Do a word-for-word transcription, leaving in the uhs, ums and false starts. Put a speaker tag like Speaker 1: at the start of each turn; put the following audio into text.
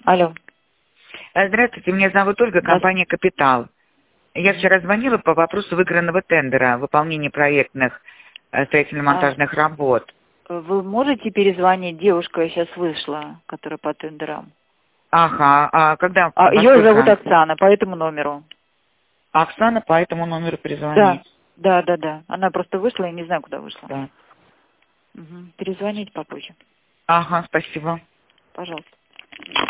Speaker 1: Алло.
Speaker 2: Здравствуйте, меня зовут Ольга, компания «Капитал». Я вчера звонила по вопросу выигранного тендера, выполнения проектных э, строительно-монтажных
Speaker 1: А,
Speaker 2: работ.
Speaker 1: вы можете перезвонить? Девушка сейчас вышла, которая по тендерам.
Speaker 2: Ага, а когда,
Speaker 1: А,
Speaker 2: во
Speaker 1: ее зовут
Speaker 2: сколько?
Speaker 1: Оксана, по этому номеру.
Speaker 2: Оксана по этому номеру
Speaker 1: Да,
Speaker 2: перезвонить.
Speaker 1: да, да, да. Она просто вышла, я не знаю, куда вышла.
Speaker 2: Да.
Speaker 1: Угу. Перезвоните попозже.
Speaker 2: Ага, спасибо.
Speaker 1: Пожалуйста.